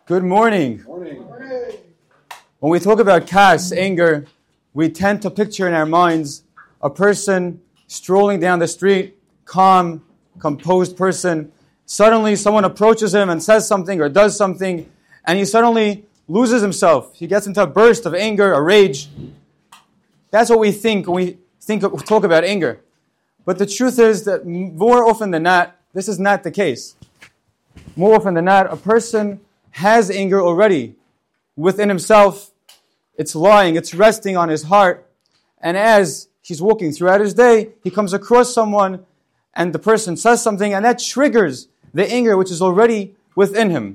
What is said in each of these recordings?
Good morning. Morning. When we talk about kas, anger, we tend to picture in our minds a person strolling down the street, calm, composed person. Suddenly someone approaches him and says something or does something, and he suddenly loses himself. He gets into a burst of anger, a rage. That's what we think when we talk about anger. But the truth is that more often than not, this is not the case. More often than not, a person has anger already within himself. It's lying, it's resting on his heart. And as he's walking throughout his day, he comes across someone and the person says something, and that triggers the anger which is already within him.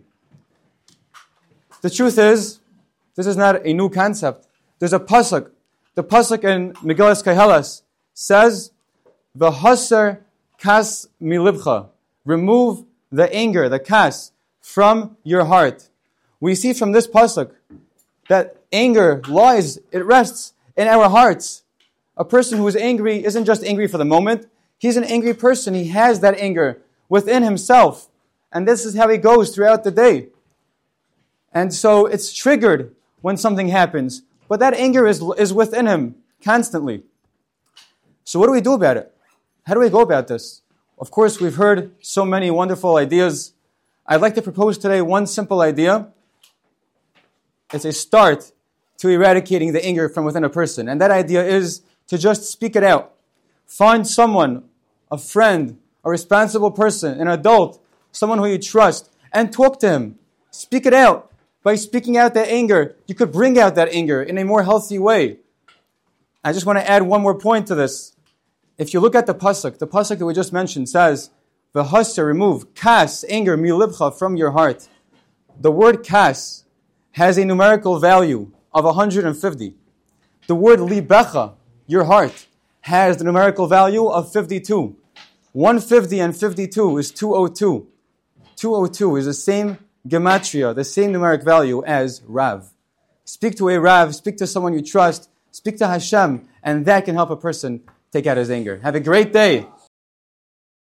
The truth is, this is not a new concept. There's a pasuk. The pasuk in Megillas Koheles says, "V'haser kas milibcha." Remove the anger, the kas, from your heart. We see from this pasuk that anger lies, it rests in our hearts. A person who is angry isn't just angry for the moment. He's an angry person. He has that anger within himself. And this is how he goes throughout the day. And so it's triggered when something happens. But that anger is within him constantly. So what do we do about it? How do we go about this? Of course, we've heard so many wonderful ideas. I'd like to propose today one simple idea. It's a start to eradicating the anger from within a person. And that idea is to just speak it out. Find someone, a friend, a responsible person, an adult, someone who you trust, and talk to him. Speak it out. By speaking out that anger, you could bring out that anger in a more healthy way. I just want to add one more point to this. If you look at the pasuk that we just mentioned says, "V'haser," remove, kas, anger, milibcha, from your heart. The word kas has a numerical value of 150. The word libecha, your heart, has the numerical value of 52. 150 and 52 is 202. 202 is the same gematria, the same numeric value as Rav. Speak to a Rav, speak to someone you trust, speak to Hashem, and that can help a person take out his anger. Have a great day.